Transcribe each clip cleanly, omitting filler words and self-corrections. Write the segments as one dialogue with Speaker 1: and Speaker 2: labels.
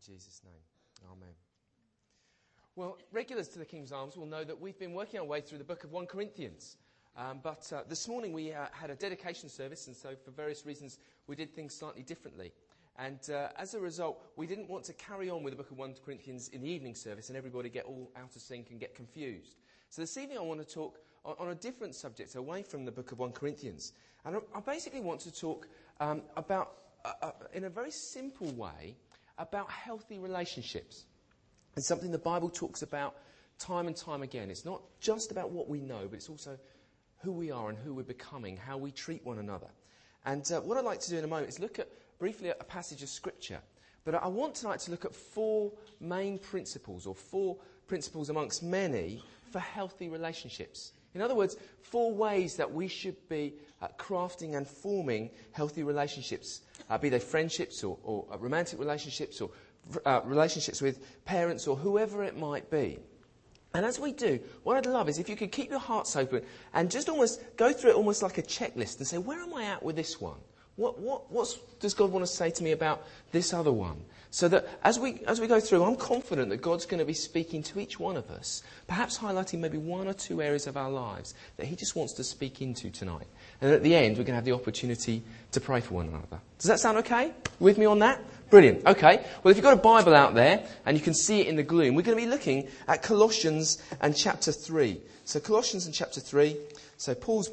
Speaker 1: Jesus' name. Amen. Well, regulars to the King's Arms will know that we've been working our way through the book of 1 Corinthians. But this morning we had a dedication service, and so for various reasons we did things slightly differently. And as a result, we didn't want to carry on with the book of 1 Corinthians in the evening service and everybody get all out of sync and get confused. So this evening I want to talk on a different subject away from the book of 1 Corinthians. And I basically want to talk about, in a very simple way, about healthy relationships. It's something the Bible talks about time and time again. It's not just about what we know, but it's also who we are and who we're becoming, how we treat one another. And what I'd like to do in a moment is look at briefly at a passage of Scripture. But I want tonight to look at four main principles, or four principles amongst many, for healthy relationships. In other words, four ways that we should be crafting and forming healthy relationships, be they friendships or romantic relationships or relationships with parents or whoever it might be. And as we do, what I'd love is if you could keep your hearts open and just almost go through it almost like a checklist and say, where am I at with this one? What does God want to say to me about this other one? So that as we go through, I'm confident that God's going to be speaking to each one of us, perhaps highlighting maybe one or two areas of our lives that he just wants to speak into tonight. And at the end, we're going to have the opportunity to pray for one another. Does that sound okay? With me on that? Brilliant. Okay. Well, if you've got a Bible out there and you can see it in the gloom, we're going to be looking at Colossians and chapter 3. So Colossians and chapter 3. So Paul's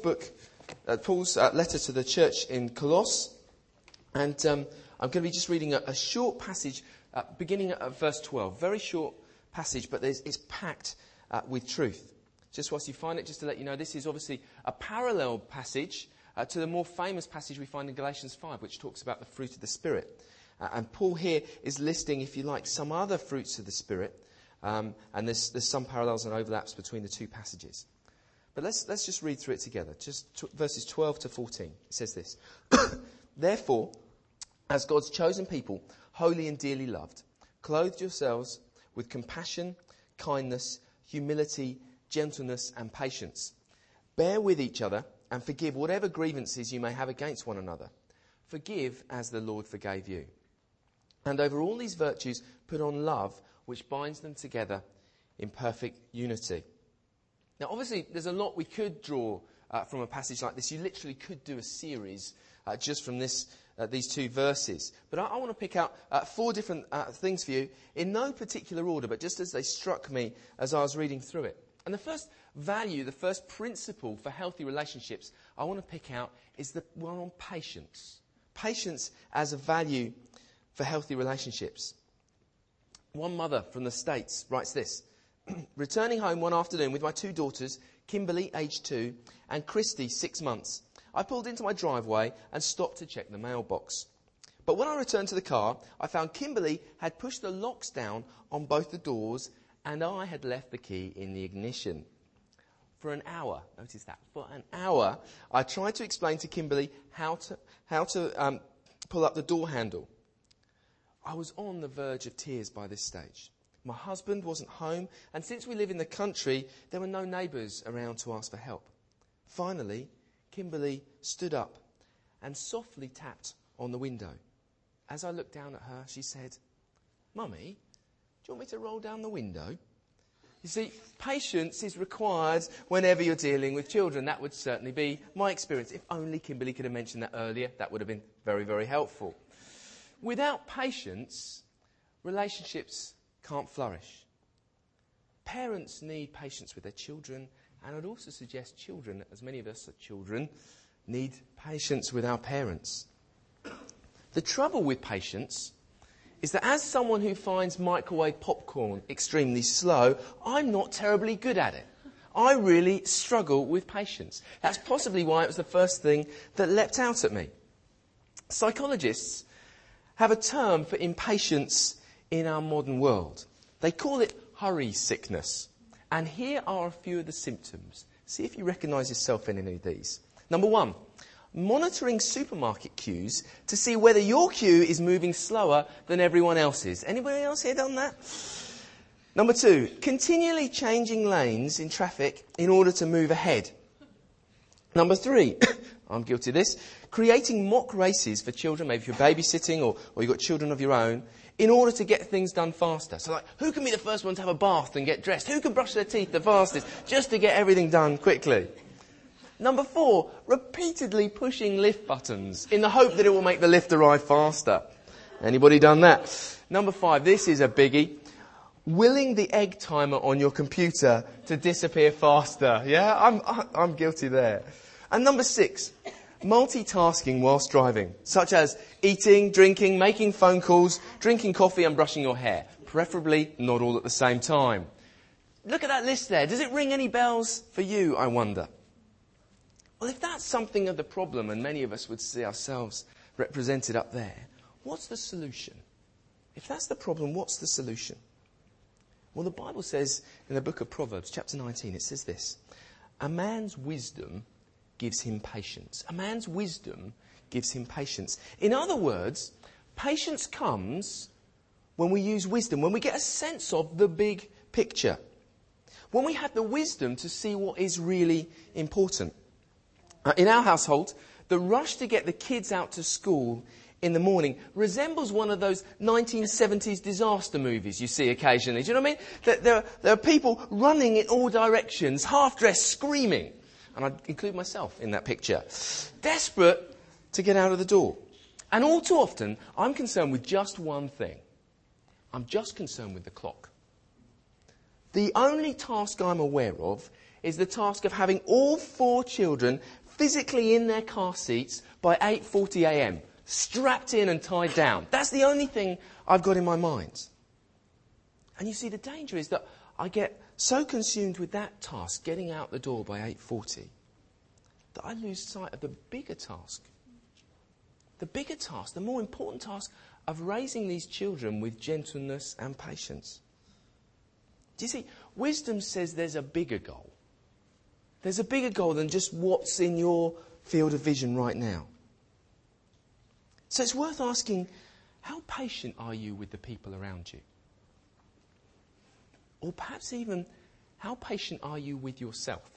Speaker 1: letter to the church in Colossus. And I'm going to be just reading a short passage beginning at verse 12. Very short passage, but it's packed with truth. Just whilst you find it, just to let you know, this is obviously a parallel passage to the more famous passage we find in Galatians 5, which talks about the fruit of the Spirit. And Paul here is listing, if you like, some other fruits of the Spirit. And there's some parallels and overlaps between the two passages. But let's just read through it together. Just verses 12 to 14. It says this. Therefore, as God's chosen people, holy and dearly loved, clothe yourselves with compassion, kindness, humility, gentleness and patience. Bear with each other and forgive whatever grievances you may have against one another. Forgive as the Lord forgave you. And over all these virtues, put on love, which binds them together in perfect unity. Now, obviously, there's a lot we could draw from a passage like this. You literally could do a series just from these two verses. But I want to pick out four different things for you in no particular order, but just as they struck me as I was reading through it. And the first value, the first principle for healthy relationships I want to pick out is the one on patience. Patience as a value for healthy relationships. One mother from the States writes this. Returning home one afternoon with my two daughters, Kimberly, aged 2, and Christy, 6 months, I pulled into my driveway and stopped to check the mailbox. But when I returned to the car, I found Kimberly had pushed the locks down on both the doors and I had left the key in the ignition. For an hour, notice that, for an hour, I tried to explain to Kimberly how to pull up the door handle. I was on the verge of tears by this stage. My husband wasn't home, and since we live in the country, there were no neighbours around to ask for help. Finally, Kimberly stood up and softly tapped on the window. As I looked down at her, she said, "Mummy, do you want me to roll down the window?" You see, patience is required whenever you're dealing with children. That would certainly be my experience. If only Kimberly could have mentioned that earlier, that would have been very, very helpful. Without patience, relationships can't flourish. Parents need patience with their children, and I'd also suggest children, as many of us are children, need patience with our parents. The trouble with patience is that as someone who finds microwave popcorn extremely slow, I'm not terribly good at it. I really struggle with patience. That's possibly why it was the first thing that leapt out at me. Psychologists have a term for impatience in our modern world. They call it hurry sickness. And here are a few of the symptoms. See if you recognise yourself in any of these. Number 1, monitoring supermarket queues to see whether your queue is moving slower than everyone else's. Anybody else here done that? Number 2, continually changing lanes in traffic in order to move ahead. Number 3, I'm guilty of this, creating mock races for children, maybe if you're babysitting or you've got children of your own, in order to get things done faster. So like, who can be the first one to have a bath and get dressed? Who can brush their teeth the fastest just to get everything done quickly? Number 4, repeatedly pushing lift buttons in the hope that it will make the lift arrive faster. Anybody done that? Number 5, this is a biggie. Willing the egg timer on your computer to disappear faster. Yeah, I'm guilty there. And number 6, multitasking whilst driving, such as eating, drinking, making phone calls, drinking coffee and brushing your hair. Preferably not all at the same time. Look at that list there. Does it ring any bells for you, I wonder? Well, if that's something of the problem, and many of us would see ourselves represented up there, what's the solution? If that's the problem, what's the solution? Well, the Bible says in the book of Proverbs, chapter 19, it says this: a man's wisdom gives him patience. A man's wisdom gives him patience. In other words, patience comes when we use wisdom, when we get a sense of the big picture, when we have the wisdom to see what is really important. In our household, the rush to get the kids out to school in the morning resembles one of those 1970s disaster movies you see occasionally. Do you know what I mean? There are people running in all directions, half-dressed, screaming. And I include myself in that picture. Desperate to get out of the door. And all too often, I'm concerned with just one thing. I'm just concerned with the clock. The only task I'm aware of is the task of having all 4 children physically in their car seats by 8:40 a.m., strapped in and tied down. That's the only thing I've got in my mind. And you see, the danger is that I get so consumed with that task, getting out the door by 8:40, that I lose sight of the bigger task. The bigger task, the more important task of raising these children with gentleness and patience. Do you see, wisdom says there's a bigger goal. There's a bigger goal than just what's in your field of vision right now. So it's worth asking, how patient are you with the people around you? Or perhaps even, how patient are you with yourself?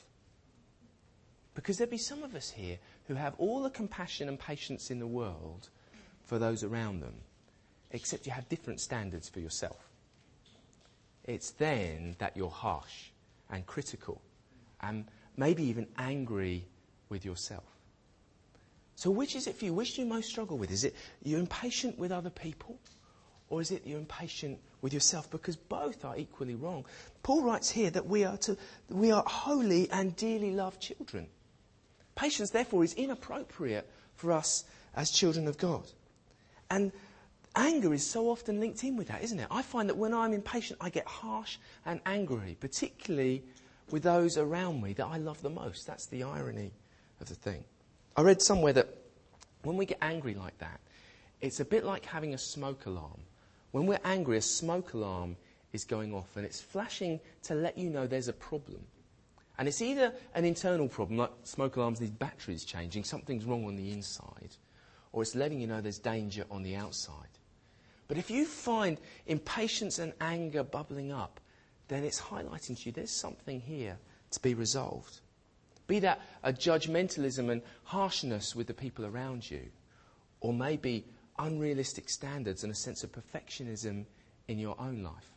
Speaker 1: Because there'll be some of us here who have all the compassion and patience in the world for those around them, except you have different standards for yourself. It's then that you're harsh and critical and maybe even angry with yourself. So which is it for you? Which do you most struggle with? Is it you're impatient with other people? Or is it you're impatient with yourself? Because both are equally wrong. Paul writes here that we are holy and dearly loved children. Patience, therefore, is inappropriate for us as children of God. And anger is so often linked in with that, isn't it? I find that when I'm impatient, I get harsh and angry, particularly with those around me that I love the most. That's the irony of the thing. I read somewhere that when we get angry like that, it's a bit like having a smoke alarm. When we're angry, a smoke alarm is going off and it's flashing to let you know there's a problem. And it's either an internal problem, like smoke alarms need batteries changing, something's wrong on the inside, or it's letting you know there's danger on the outside. But if you find impatience and anger bubbling up, then it's highlighting to you there's something here to be resolved. Be that a judgmentalism and harshness with the people around you, or maybe unrealistic standards and a sense of perfectionism in your own life.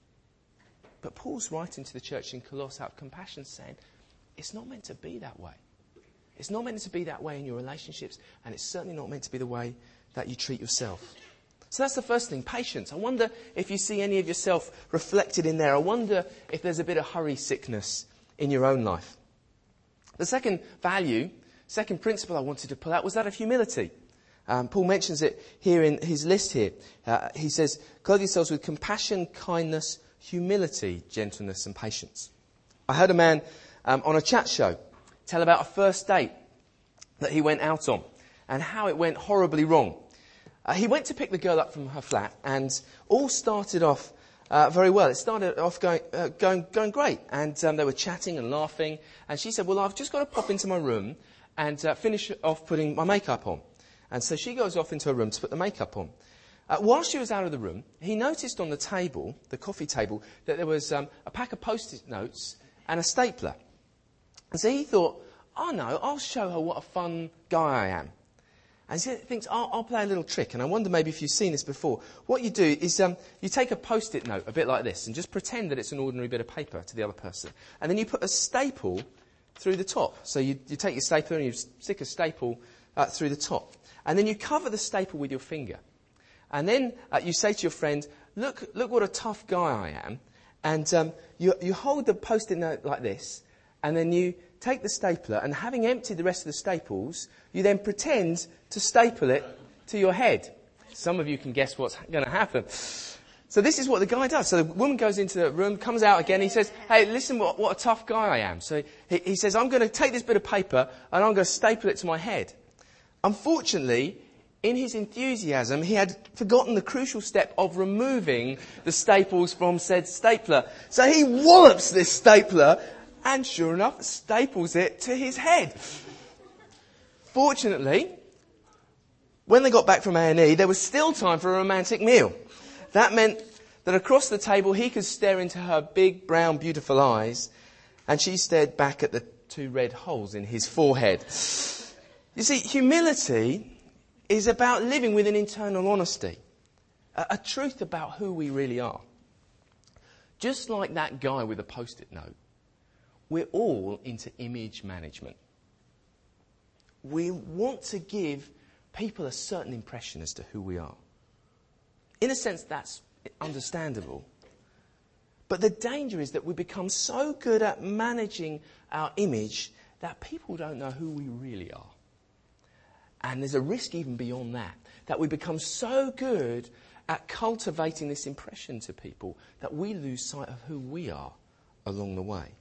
Speaker 1: But Paul's writing to the church in Colossae out of compassion, saying it's not meant to be that way. It's not meant to be that way in your relationships, and it's certainly not meant to be the way that you treat yourself. So that's the first thing, patience. I wonder if you see any of yourself reflected in there. I wonder if there's a bit of hurry sickness in your own life. The second value, second principle I wanted to pull out was that of humility. Paul mentions it here in his list here. He says, clothe yourselves with compassion, kindness, humility, gentleness and patience. I heard a man on a chat show tell about a first date that he went out on and how it went horribly wrong. He went to pick the girl up from her flat and all started off very well. It started off going great, and they were chatting and laughing, and she said, well, I've just got to pop into my room and finish off putting my makeup on. And so she goes off into her room to put the makeup on. While she was out of the room, he noticed on the table, the coffee table, that there was a pack of Post-it notes and a stapler. And so he thought, oh no, I'll show her what a fun guy I am. And he thinks, I'll play a little trick. And I wonder maybe if you've seen this before. What you do is you take a Post-it note, a bit like this, and just pretend that it's an ordinary bit of paper to the other person. And then you put a staple through the top. So you take your stapler and you stick a staple through the top. And then you cover the staple with your finger. And then you say to your friend, look what a tough guy I am. And you hold the Post-it note like this. And then you take the stapler, and having emptied the rest of the staples, you then pretend to staple it to your head. Some of you can guess what's going to happen. So this is what the guy does. So the woman goes into the room, comes out again. He says, hey, listen, what a tough guy I am. So he says, I'm going to take this bit of paper and I'm going to staple it to my head. Unfortunately, in his enthusiasm, he had forgotten the crucial step of removing the staples from said stapler. So he wallops this stapler and, sure enough, staples it to his head. Fortunately, when they got back from A&E, there was still time for a romantic meal. That meant that across the table he could stare into her big, brown, beautiful eyes, and she stared back at the 2 red holes in his forehead. You see, humility is about living with an internal honesty, a truth about who we really are. Just like that guy with a Post-it note, we're all into image management. We want to give people a certain impression as to who we are. In a sense, that's understandable. But the danger is that we become so good at managing our image that people don't know who we really are. And there's a risk even beyond that we become so good at cultivating this impression to people that we lose sight of who we are along the way.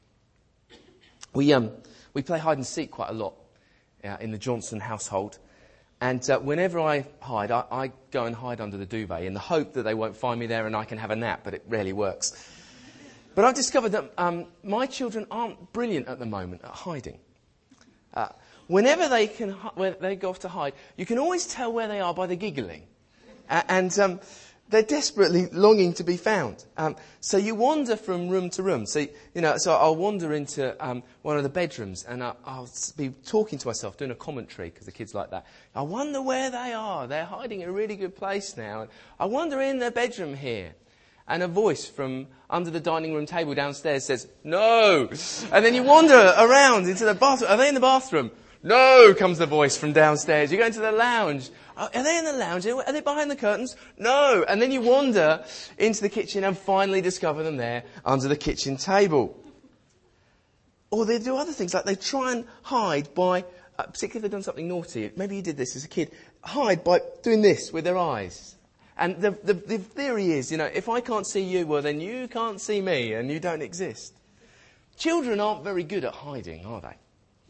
Speaker 1: We play hide and seek quite a lot in the Johnson household. And whenever I hide, I go and hide under the duvet in the hope that they won't find me there and I can have a nap, but it rarely works. But I've discovered that my children aren't brilliant at the moment at hiding. Whenever they go off to hide, you can always tell where they are by the giggling. And they're desperately longing to be found. So you wander from room to room. So I'll wander into one of the bedrooms and I'll be talking to myself, doing a commentary, because the kids like that. I wonder where they are. They're hiding in a really good place now. I wonder in their bedroom here. And a voice from under the dining room table downstairs says, no. And then you wander around into the bathroom. Are they in the bathroom? No, comes the voice from downstairs. You go into the lounge. Are they in the lounge? Are they behind the curtains? No. And then you wander into the kitchen and finally discover them there under the kitchen table. Or they do other things, like they try and hide by, particularly if they've done something naughty. Maybe you did this as a kid. Hide by doing this with their eyes. And the theory is, if I can't see you, well, then you can't see me and you don't exist. Children aren't very good at hiding, are they?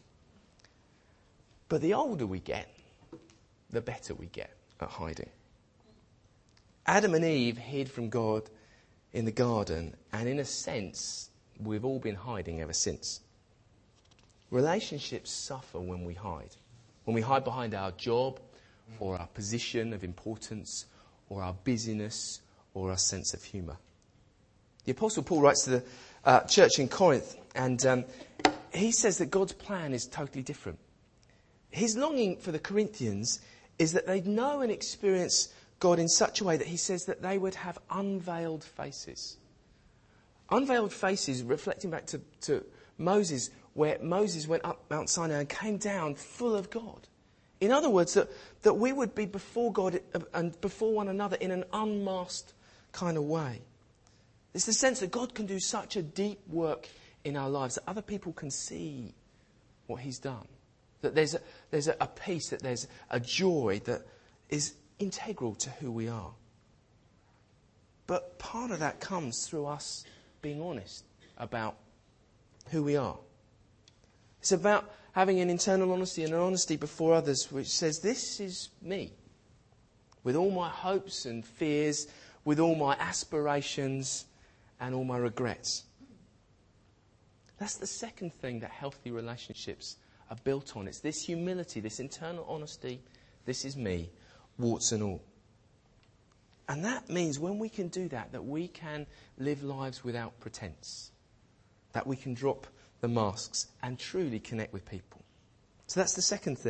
Speaker 1: But the older we get, the better we get at hiding. Adam and Eve hid from God in the garden, and in a sense, we've all been hiding ever since. Relationships suffer when we hide. When we hide behind our job, or our position of importance, or our busyness, or our sense of humour. The Apostle Paul writes to the church in Corinth, and he says that God's plan is totally different. His longing for the Corinthians is that they'd know and experience God in such a way that he says that they would have unveiled faces. Unveiled faces reflecting back to Moses, where Moses went up Mount Sinai and came down full of God. In other words, that we would be before God and before one another in an unmasked kind of way. It's the sense that God can do such a deep work in our lives that other people can see what he's done. That there's a peace, that there's a joy that is integral to who we are. But part of that comes through us being honest about who we are. It's about having an internal honesty and an honesty before others which says, this is me. With all my hopes and fears, with all my aspirations and all my regrets. That's the second thing that healthy relationships are built on. It's this humility, this internal honesty. This is me, warts and all. And that means when we can do that, that we can live lives without pretense. That we can drop the masks and truly connect with people. So that's the second thing,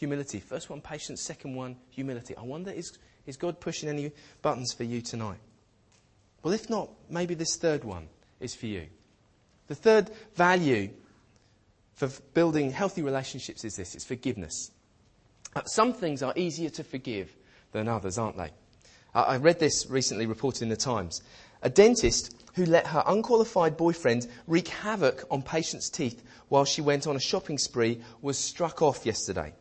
Speaker 1: humility. First one, patience. Second one, humility. I wonder, is God pushing any buttons for you tonight? Well, if not, maybe this third one is for you. The third value for building healthy relationships is this. It's forgiveness. Some things are easier to forgive than others, aren't they? I read this recently reported in the Times. A dentist who let her unqualified boyfriend wreak havoc on patients' teeth while she went on a shopping spree was struck off yesterday.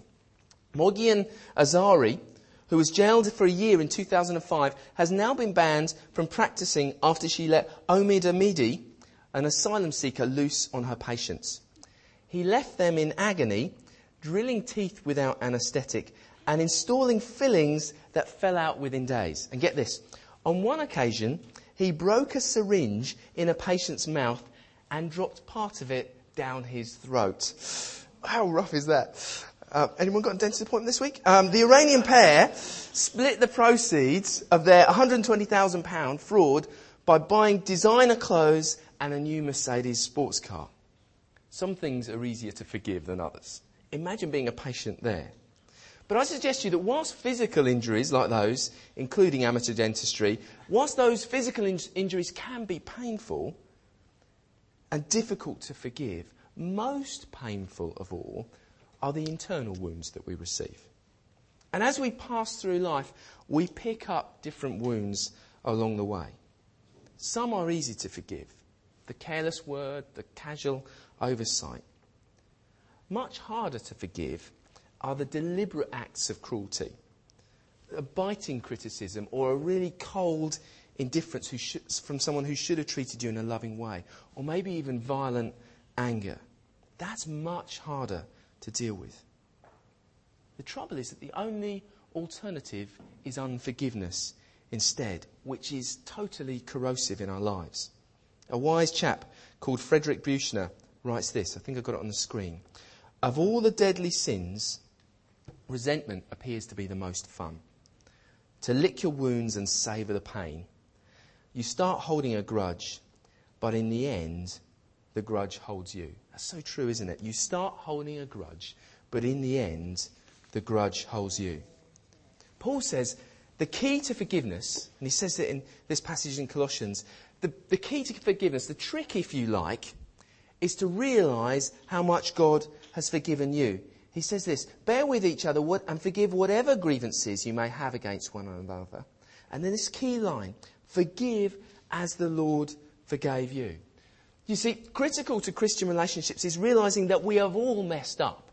Speaker 1: Mogian Azari, who was jailed for a year in 2005, has now been banned from practicing after she let Omid Amidi, an asylum seeker, loose on her patients. He left them in agony, drilling teeth without anaesthetic and installing fillings that fell out within days. And get this, on one occasion, he broke a syringe in a patient's mouth and dropped part of it down his throat. How rough is that? Anyone got a dentist appointment this week? The Iranian pair split the proceeds of their £120,000 fraud by buying designer clothes and a new Mercedes sports car. Some things are easier to forgive than others. Imagine being a patient there. But I suggest to you that whilst physical injuries like those, including amateur dentistry, whilst those physical injuries can be painful and difficult to forgive, most painful of all are the internal wounds that we receive. And as we pass through life, we pick up different wounds along the way. Some are easy to forgive. The careless word, the casual oversight. Much harder to forgive are the deliberate acts of cruelty. A biting criticism or a really cold indifference from someone who should have treated you in a loving way. Or maybe even violent anger. That's much harder to deal with. The trouble is that the only alternative is unforgiveness instead, which is totally corrosive in our lives. A wise chap called Frederick Buechner writes this. I think I've got it on the screen. Of all the deadly sins, resentment appears to be the most fun. To lick your wounds and savour the pain. You start holding a grudge, but in the end, the grudge holds you. That's so true, isn't it? You start holding a grudge, but in the end, the grudge holds you. Paul says the key to forgiveness, and he says it in this passage in Colossians, the key to forgiveness, the trick, if you like, is to realise how much God has forgiven you. He says this, bear with each other and forgive whatever grievances you may have against one another. And then this key line, forgive as the Lord forgave you. You see, critical to Christian relationships is realising that we have all messed up.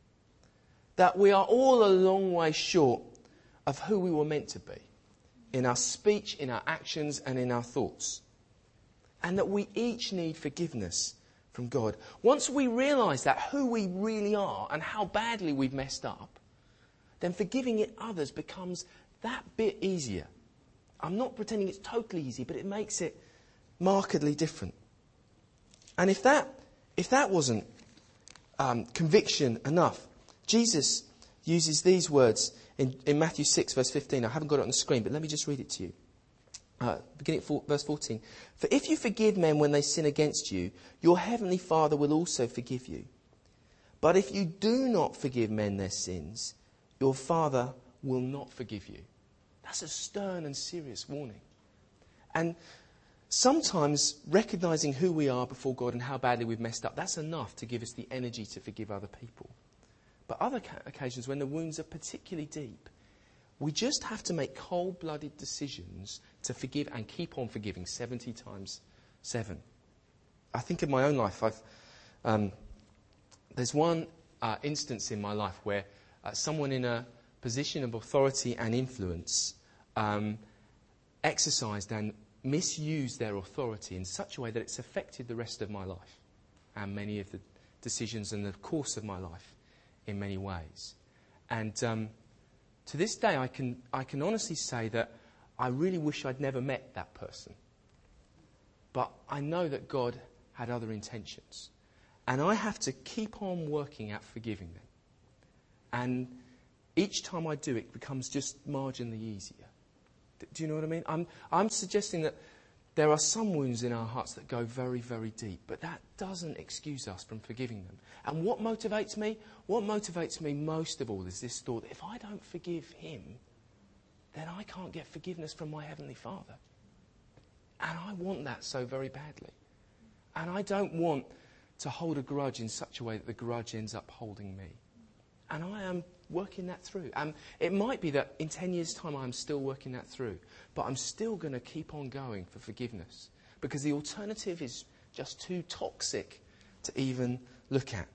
Speaker 1: That we are all a long way short of who we were meant to be. In our speech, in our actions and in our thoughts. And that we each need forgiveness from God. Once we realise that, who we really are and how badly we've messed up, then forgiving others becomes that bit easier. I'm not pretending it's totally easy, but it makes it markedly different. And if that wasn't conviction enough, Jesus uses these words in Matthew 6, verse 15. I haven't got it on the screen, but let me just read it to you. Beginning at verse 14. For if you forgive men when they sin against you, your heavenly Father will also forgive you. But if you do not forgive men their sins, your Father will not forgive you. That's a stern and serious warning. And sometimes recognising who we are before God and how badly we've messed up, that's enough to give us the energy to forgive other people. But other occasions when the wounds are particularly deep, we just have to make cold-blooded decisions to forgive and keep on forgiving 70 times 7. I think in my own life, there's one instance in my life where someone in a position of authority and influence exercised and misused their authority in such a way that it's affected the rest of my life and many of the decisions and the course of my life in many ways. And to this day, I can honestly say that I really wish I'd never met that person. But I know that God had other intentions. And I have to keep on working at forgiving them. And each time I do, it becomes just marginally easier. Do you know what I mean? I'm suggesting that there are some wounds in our hearts that go very, very deep, but that doesn't excuse us from forgiving them. And what motivates me? What motivates me most of all is this thought that if I don't forgive him, then I can't get forgiveness from my Heavenly Father. And I want that so very badly. And I don't want to hold a grudge in such a way that the grudge ends up holding me. And I am working that through. And it might be that in 10 years' time I'm still working that through. But I'm still going to keep on going for forgiveness. Because the alternative is just too toxic to even look at.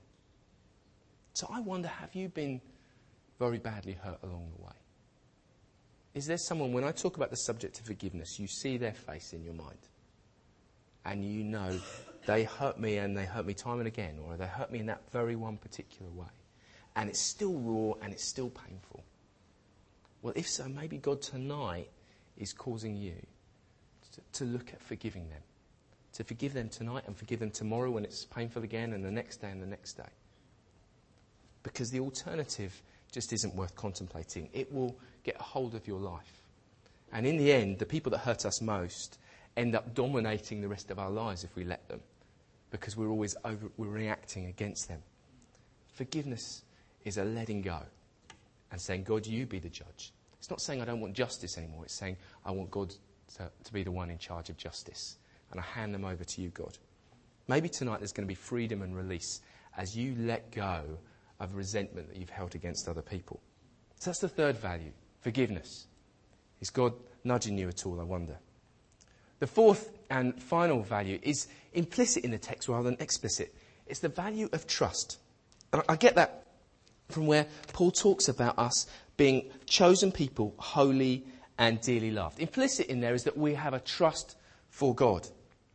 Speaker 1: So I wonder, have you been very badly hurt along the way? Is there someone, when I talk about the subject of forgiveness, you see their face in your mind? And you know, they hurt me and they hurt me time and again, or they hurt me in that very one particular way. And it's still raw and it's still painful. Well, if so, maybe God tonight is causing you to look at forgiving them. To forgive them tonight and forgive them tomorrow when it's painful again, and the next day and the next day. Because the alternative just isn't worth contemplating. It will get a hold of your life. And in the end, the people that hurt us most end up dominating the rest of our lives if we let them. Because we're always we're reacting against them. Forgiveness is a letting go and saying, God, you be the judge. It's not saying I don't want justice anymore. It's saying I want God to be the one in charge of justice. And I hand them over to you, God. Maybe tonight there's going to be freedom and release as you let go of resentment that you've held against other people. So that's the third value, forgiveness. Is God nudging you at all, I wonder? The fourth and final value is implicit in the text rather than explicit. It's the value of trust. And I get that from where Paul talks about us being chosen people, holy and dearly loved. Implicit in there is that we have a trust for God.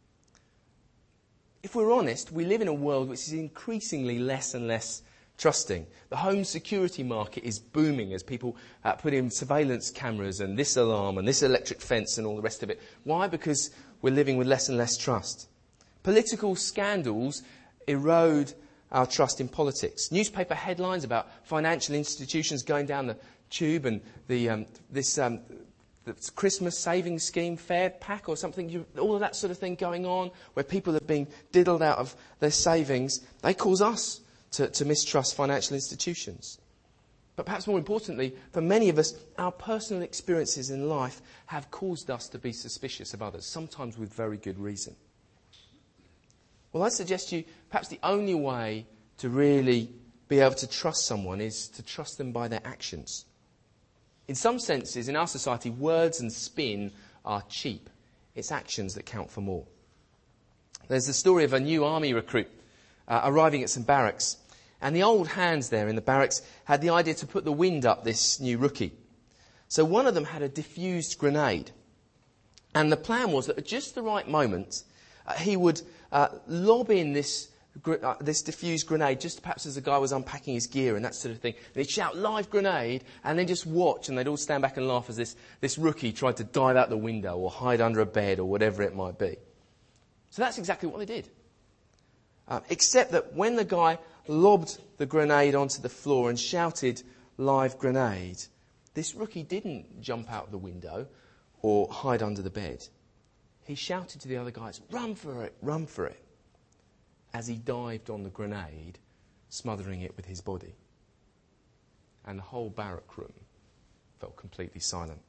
Speaker 1: If we're honest, we live in a world which is increasingly less and less trusting. The home security market is booming as people put in surveillance cameras and this alarm and this electric fence and all the rest of it. Why? Because we're living with less and less trust. Political scandals erode our trust in politics. Newspaper headlines about financial institutions going down the tube and the Christmas savings scheme, Fair Pack or something, all of that sort of thing going on, where people are being diddled out of their savings, they cause us to mistrust financial institutions. But perhaps more importantly, for many of us, our personal experiences in life have caused us to be suspicious of others, sometimes with very good reason. Well, I suggest to you, perhaps the only way to really be able to trust someone is to trust them by their actions. In some senses, in our society, words and spin are cheap. It's actions that count for more. There's the story of a new army recruit arriving at some barracks. And the old hands there in the barracks had the idea to put the wind up this new rookie. So one of them had a diffused grenade. And the plan was that at just the right moment, he would lob in this diffused grenade, just perhaps as the guy was unpacking his gear and that sort of thing. And he'd shout, "Live grenade," and then just watch, and they'd all stand back and laugh as this rookie tried to dive out the window or hide under a bed or whatever it might be. So that's exactly what they did. Except that when the guy lobbed the grenade onto the floor and shouted, "Live grenade," this rookie didn't jump out of the window or hide under the bed. He shouted to the other guys, "Run for it, run for it," as he dived on the grenade, smothering it with his body. And the whole barrack room felt completely silent.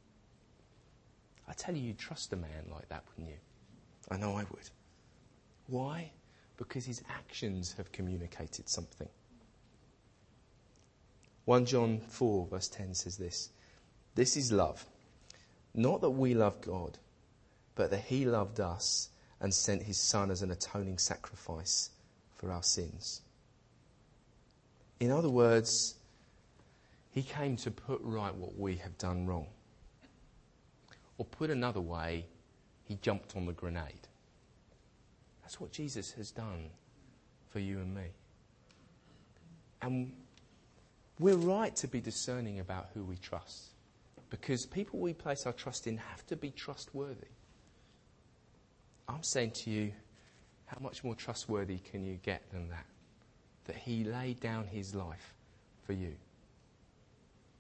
Speaker 1: I tell you, you'd trust a man like that, wouldn't you? I know I would. Why? Because his actions have communicated something. 1 John 4 verse 10 says this: "This is love, not that we love God, but that he loved us and sent his Son as an atoning sacrifice for our sins." In other words, he came to put right what we have done wrong. Or put another way, he jumped on the grenade. That's what Jesus has done for you and me. And we're right to be discerning about who we trust, because people we place our trust in have to be trustworthy. I'm saying to you, how much more trustworthy can you get than that? That he laid down his life for you.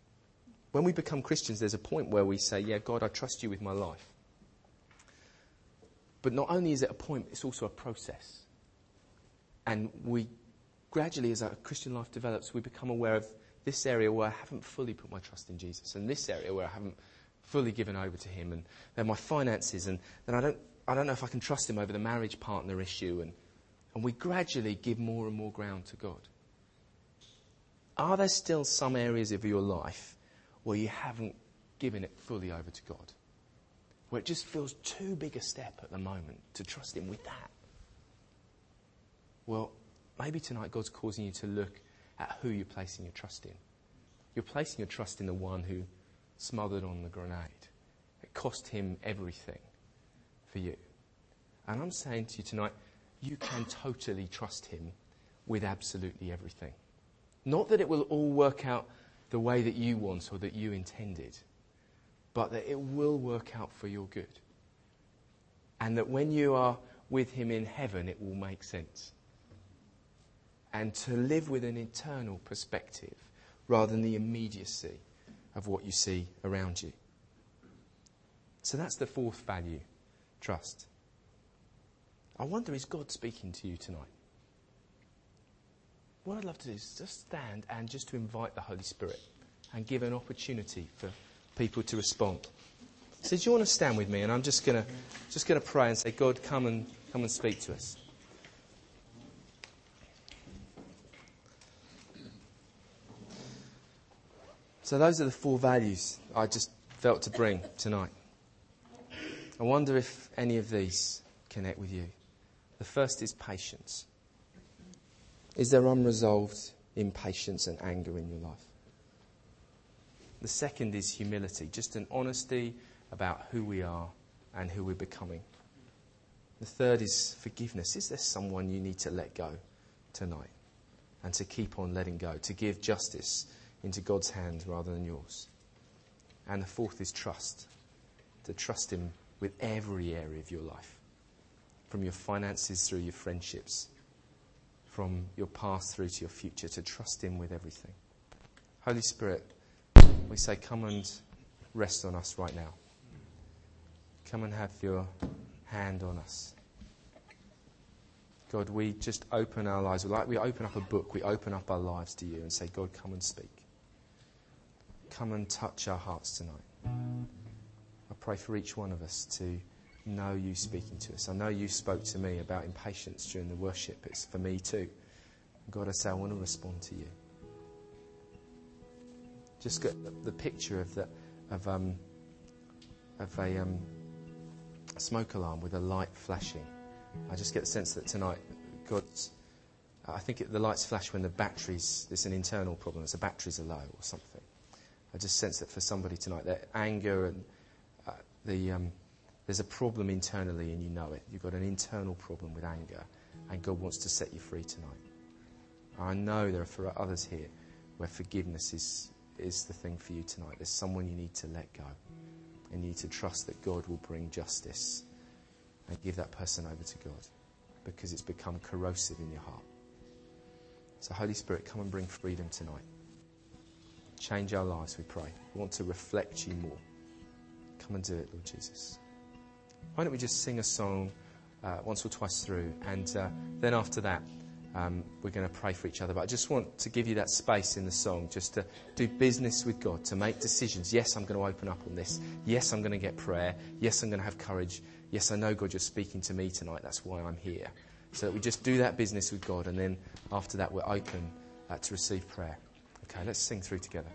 Speaker 1: When we become Christians, there's a point where we say, "Yeah, God, I trust you with my life." But not only is it a point, it's also a process. And we gradually, as our Christian life develops, we become aware of this area where I haven't fully put my trust in Jesus, and this area where I haven't fully given over to him, and then my finances, and then I don't know if I can trust him over the marriage partner issue, and we gradually give more and more ground to God. Are there still some areas of your life where you haven't given it fully over to God? Where it just feels too big a step at the moment to trust him with that? Well, maybe tonight God's causing you to look at who you're placing your trust in. You're placing your trust in the one who smothered on the grenade. It cost him everything for you. And I'm saying to you tonight, you can totally trust him with absolutely everything. Not that it will all work out the way that you want or that you intended, but that it will work out for your good. And that when you are with him in heaven, it will make sense. And to live with an eternal perspective rather than the immediacy of what you see around you. So that's the fourth value, trust. I wonder, is God speaking to you tonight? What I'd love to do is just stand and just to invite the Holy Spirit and give an opportunity for people to respond. So do you want to stand with me? And I'm just going to pray and say, God, come and speak to us. So those are the four values I just felt to bring tonight. I wonder if any of these connect with you. The first is patience. Is there unresolved impatience and anger in your life? The second is humility, just an honesty about who we are and who we're becoming. The third is forgiveness. Is there someone you need to let go tonight and to keep on letting go, to give justice into God's hand rather than yours? And the fourth is trust, to trust him with every area of your life, from your finances through your friendships, from your past through to your future, to trust him with everything. Holy Spirit, we say, come and rest on us right now. Come and have your hand on us. God, we just open our lives. Like we open up a book, we open up our lives to you and say, God, come and speak. Come and touch our hearts tonight. I pray for each one of us to know you speaking to us. I know you spoke to me about impatience during the worship. It's for me too. God, I say I want to respond to you. Just got the picture of a smoke alarm with a light flashing. I just get the sense that tonight, I think the lights flash when the batteries, it's an internal problem, the batteries are low or something. I just sense that for somebody tonight, that anger and there's a problem internally and you know it. You've got an internal problem with anger and God wants to set you free tonight. I know there are for others here where forgiveness is the thing for you tonight. There's someone you need to let go and you need to trust that God will bring justice and give that person over to God because it's become corrosive in your heart. So Holy Spirit, come and bring freedom tonight. Change our lives, we pray. We want to reflect you more. Come and do it, Lord Jesus. Why don't we just sing a song once or twice through, and then after that, we're going to pray for each other. But I just want to give you that space in the song just to do business with God, to make decisions. Yes, I'm going to open up on this. Yes, I'm going to get prayer. Yes, I'm going to have courage. Yes, I know, God, you're speaking to me tonight. That's why I'm here. So that we just do that business with God, and then after that, we're open to receive prayer. Okay, let's sing through together.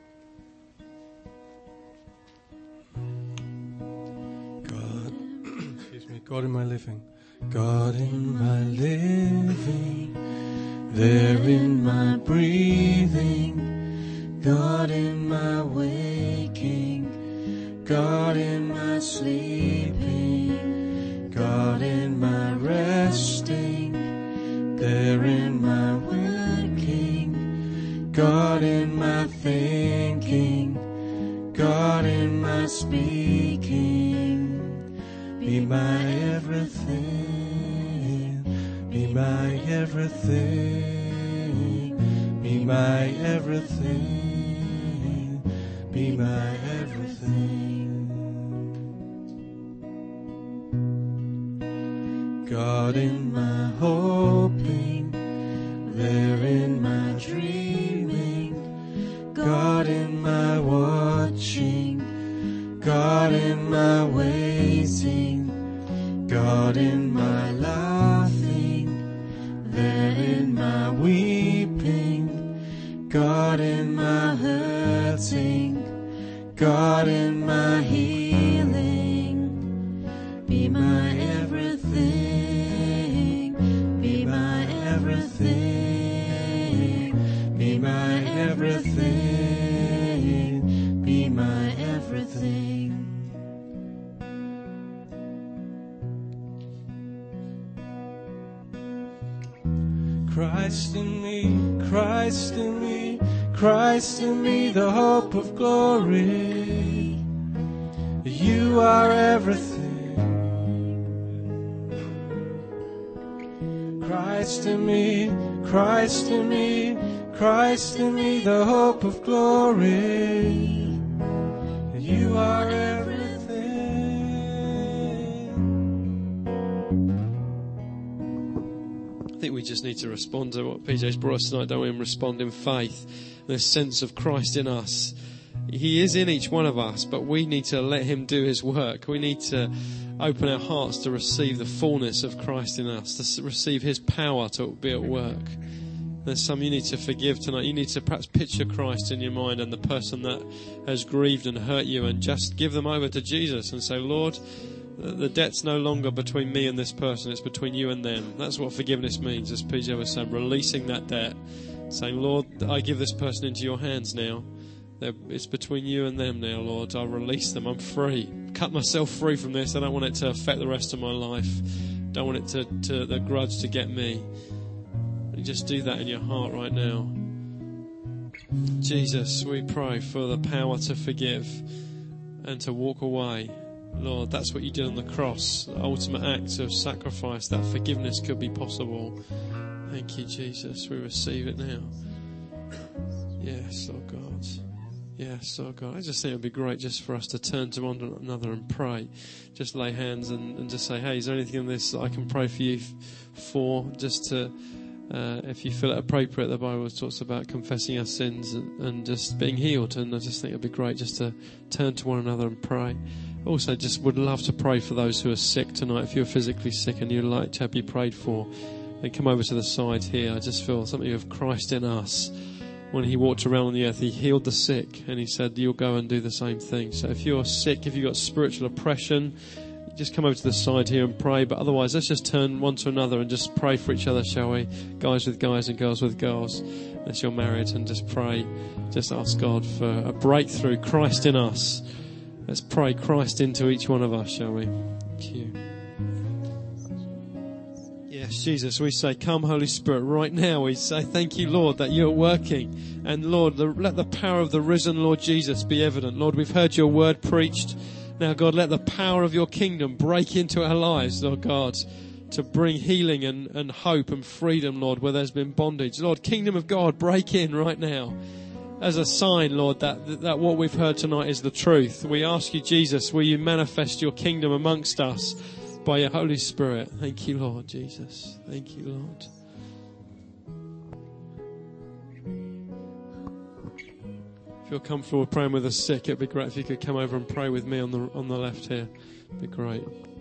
Speaker 2: God in my living, God in my living, there in my breathing, God in my waking, God in my sleeping, God in my resting, there in my working, God in my thinking, God in my speaking. Be my everything, be my everything, be my everything, be my everything. God in my hoping, there in my dreaming, God in my watching, God in my waiting, God in my laughing, there in my weeping, God in my hurting, God in my healing. Be my everything, be my everything, be my everything, be my everything. Christ in me, Christ in me, Christ in me, the hope of glory. You are everything. Christ in me, Christ in me, Christ in me, the hope of glory. You are everything.
Speaker 3: I think we just need to respond to what PJ's brought us tonight, don't we? And respond in faith. This sense of Christ in us. He is in each one of us, but we need to let him do his work. We need to open our hearts to receive the fullness of Christ in us, to receive his power to be at work. There's some you need to forgive tonight. You need to perhaps picture Christ in your mind and the person that has grieved and hurt you, and just give them over to Jesus and say, Lord, the debt's no longer between me and this person, it's between you and them. That's what forgiveness means, as PJ was saying, releasing that debt, saying, Lord, I give this person into your hands now. It's between you and them now, Lord. I release them. I'm free. Cut myself free from this. I don't want it to affect the rest of my life. Don't want it to the grudge to get me. And just do that in your heart right now. Jesus, we pray for the power to forgive and to walk away. Lord, that's what you did on the cross, the ultimate act of sacrifice, that forgiveness could be possible. Thank you, Jesus. We receive it now. Yes, oh God. Yes, oh God. I just think it would be great just for us to turn to one another and pray. Just lay hands and just say, hey, is there anything in this that I can pray for you for? Just to, if you feel it appropriate, the Bible talks about confessing our sins and just being healed. And I just think it would be great just to turn to one another and pray. Also, just would love to pray for those who are sick tonight. If you're physically sick and you'd like to be prayed for, then come over to the side here. I just feel something of Christ in us. When he walked around on the earth, he healed the sick, and he said, you'll go and do the same thing. So if you're sick, if you've got spiritual oppression, just come over to the side here and pray. But otherwise, let's just turn one to another and just pray for each other, shall we? Guys with guys and girls with girls. Unless you're married, and just pray. Just ask God for a breakthrough. Christ in us. Let's pray Christ into each one of us, shall we? Thank you. Yes, Jesus, we say, come, Holy Spirit. Right now, we say, thank you, Lord, that you're working. And, Lord, let the power of the risen Lord Jesus be evident. Lord, we've heard your word preached. Now, God, let the power of your kingdom break into our lives, Lord God, to bring healing and hope and freedom, Lord, where there's been bondage. Lord, kingdom of God, break in right now. As a sign, Lord, that what we've heard tonight is the truth. We ask you, Jesus, will you manifest your kingdom amongst us by your Holy Spirit. Thank you, Lord Jesus. Thank you, Lord. If you're comfortable praying with the sick, it'd be great if you could come over and pray with me on the left here. It'd be great.